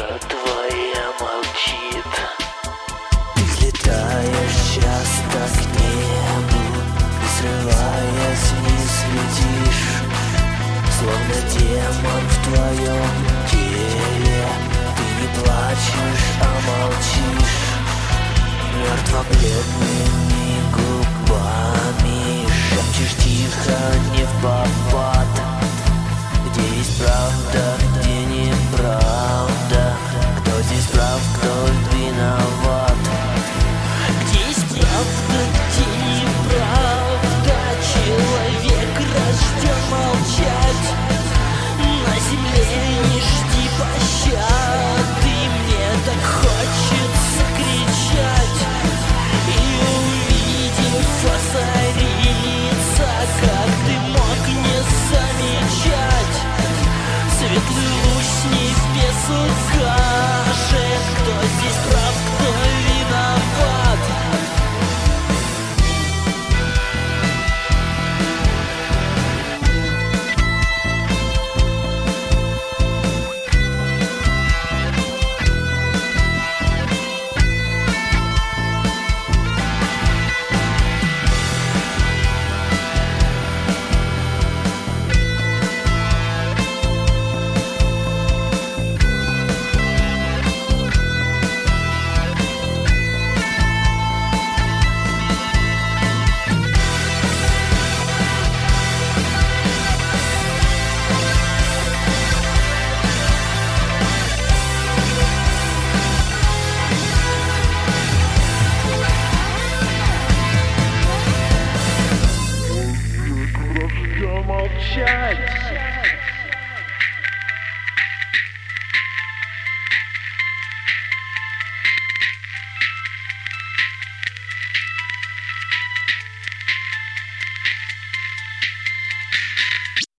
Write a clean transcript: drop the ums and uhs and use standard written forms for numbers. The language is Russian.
душа твоя молчит. Ты взлетаешь часто к небу, и срываясь вниз летишь, словно демон в твоем теле. Ты не плачешь, а молчишь, мертво-бледными губами шепчешь тихо, не впопад. Где есть правда, где неправда? Кто здесь прав, кто виноват? Где есть правда, где неправда? Человек рожден молчать. На земле не жди пощады. Мне так хочется кричать и, увидев, озариться. Как ты мог не замечать? Светлый луч с небес укажет, кто здесь прав, кто виноват. Молчать.